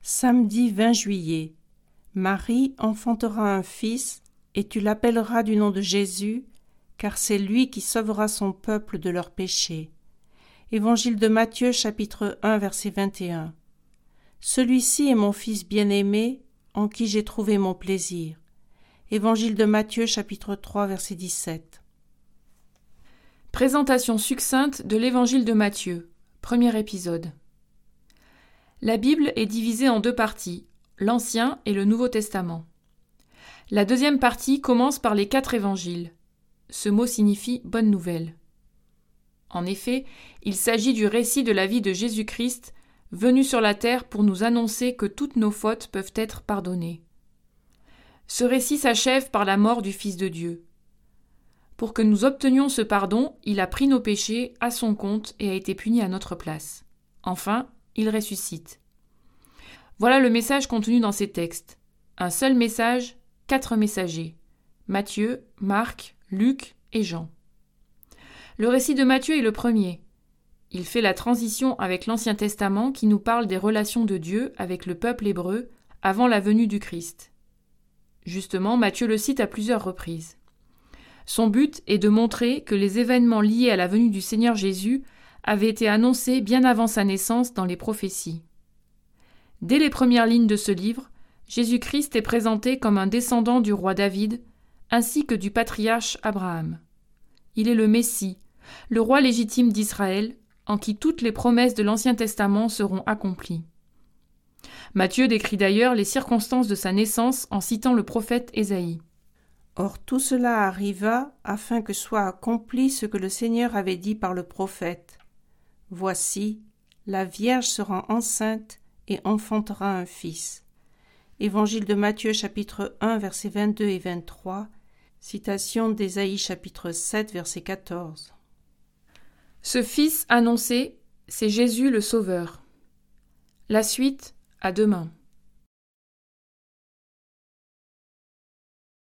Samedi 20 juillet. Marie enfantera un fils, et tu l'appelleras du nom de Jésus, car c'est lui qui sauvera son peuple de leurs péchés. Évangile de Matthieu, chapitre 1, verset 21. Celui-ci est mon fils bien-aimé, en qui j'ai trouvé mon plaisir. Évangile de Matthieu, chapitre 3, verset 17. Présentation succincte de l'Évangile de Matthieu, premier épisode. La Bible est divisée en deux parties, l'Ancien et le Nouveau Testament. La deuxième partie commence par les 4 évangiles. Ce mot signifie « bonne nouvelle ». En effet, il s'agit du récit de la vie de Jésus-Christ, venu sur la terre pour nous annoncer que toutes nos fautes peuvent être pardonnées. Ce récit s'achève par la mort du Fils de Dieu. Pour que nous obtenions ce pardon, il a pris nos péchés à son compte et a été puni à notre place. Enfin, il ressuscite. Voilà le message contenu dans ces textes. Un seul message, 4 messagers. Matthieu, Marc, Luc et Jean. Le récit de Matthieu est le premier. Il fait la transition avec l'Ancien Testament qui nous parle des relations de Dieu avec le peuple hébreu avant la venue du Christ. Justement, Matthieu le cite à plusieurs reprises. Son but est de montrer que les événements liés à la venue du Seigneur Jésus avaient été annoncés bien avant sa naissance dans les prophéties. Dès les premières lignes de ce livre, Jésus-Christ est présenté comme un descendant du roi David, ainsi que du patriarche Abraham. Il est le Messie, le roi légitime d'Israël, en qui toutes les promesses de l'Ancien Testament seront accomplies. Matthieu décrit d'ailleurs les circonstances de sa naissance en citant le prophète Ésaïe. Or tout cela arriva afin que soit accompli ce que le Seigneur avait dit par le prophète. Voici, la Vierge sera enceinte et enfantera un fils. Évangile de Matthieu chapitre 1 versets 22 et 23, citation d'Ésaïe chapitre 7 verset 14. Ce fils annoncé, c'est Jésus le Sauveur. La suite, à demain.